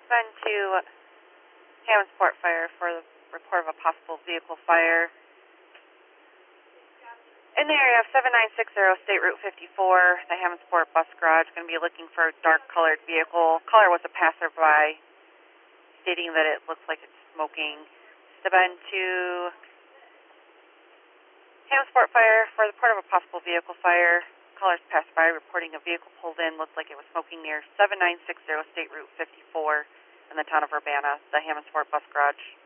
Been to Hammondsport Fire for the report of a possible vehicle fire. In the area of 7960 State Route 54, the Hammondsport Bus Garage, going to be looking for a dark-colored vehicle. Caller was a passerby, stating that it looks like it's smoking. Been to Hammondsport Fire for the report of a possible vehicle fire. Callers passed by reporting a vehicle pulled in, looked like it was smoking near 7960 State Route 54 in the town of Urbana, the Hammondsport Bus Garage.